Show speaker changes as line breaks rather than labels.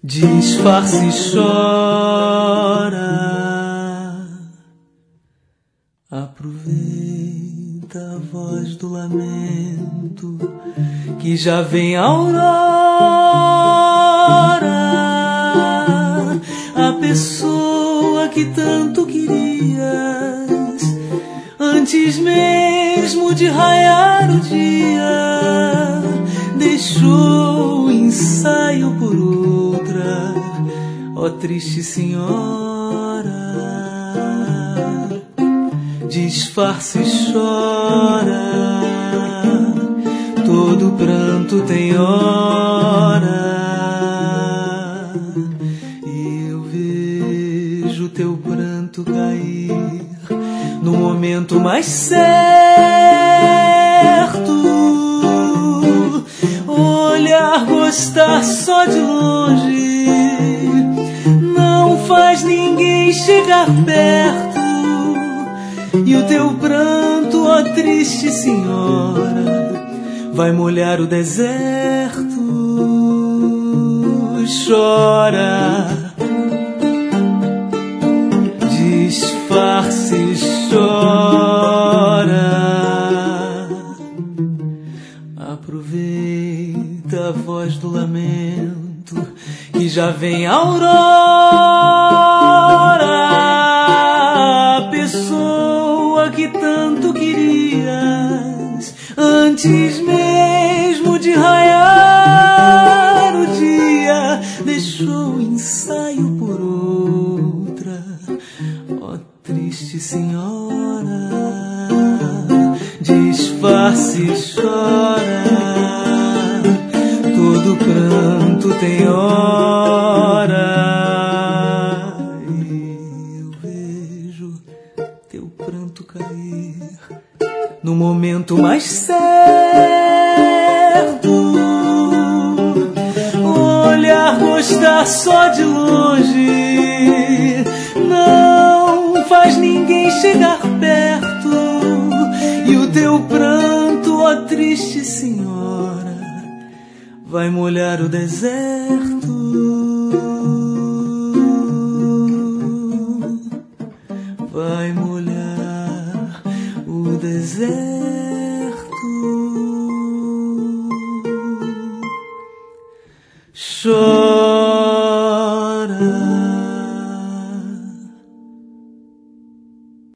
Disfarce e chora, aproveita a voz do lamento, que já vem a aurora, a pessoa que tanto querias, antes mesmo de raiar o dia, deixou o ensaio por outra, ó triste senhora. Disfarce e chora, todo pranto tem hora, e eu vejo teu pranto cair no momento mais certo. Olhar, gostar só de longe, não faz ninguém chegar perto. E o teu pranto, ó triste senhora, vai molhar o deserto. Chora, disfarce, chora, aproveita a voz do lamento, que já vem a aurora, a pessoa que tanto querias, antes mesmo de raiar o dia, deixou o ensaio por outra, ó triste senhora. Disfarce e chora, todo pranto tem hora, e eu vejo teu pranto cair no momento mais certo. Olhar, gostar só de longe, não faz ninguém chegar perto. E o teu pranto, ó triste senhora, vai molhar o deserto.